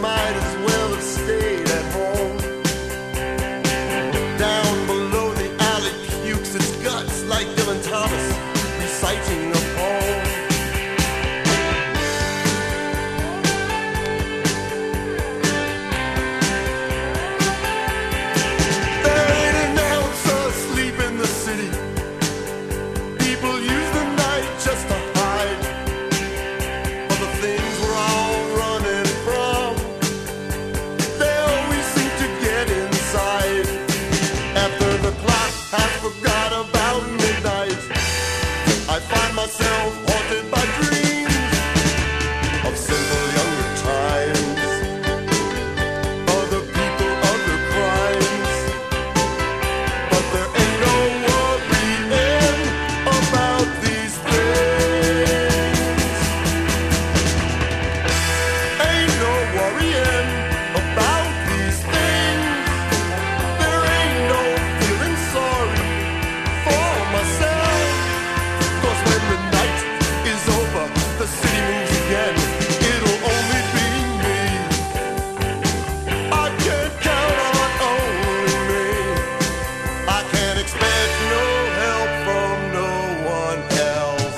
might as well have stayed at home. Down below the alley pukes its guts like Dylan Thomas reciting a poem. There ain't an ounce of sleep in the city. People use the night just to hide from the things we're all running from. They always seem to get inside after the clock has forgot about midnight. I find myself haunted by dreams of simple younger times, other people, other crimes. But there ain't no worrying about these things. Ain't no worrying about these things. There ain't no feeling sorry for myself. 'Cause when the night is over, the city moves again. It'll only be me. I can't count on only me. I can't expect no help from no one else.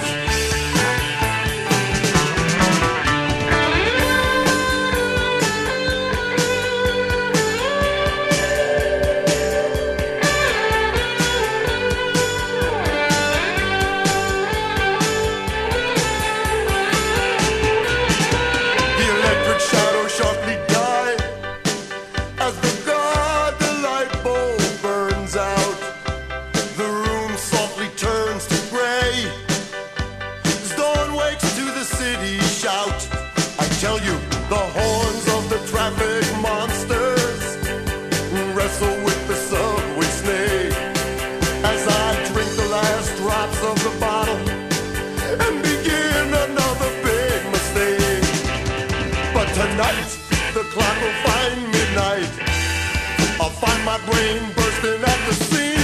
The electric shadow sharply die as the the light bulb burns out. The room softly turns to gray as dawn wakes to the city shout. I tell you, the horns of the traffic monsters wrestle with the subway snake as I drink the last drops of the bottle and begin another big mistake. But tonight, the clock will find midnight. I'll find my brain bursting at the seams.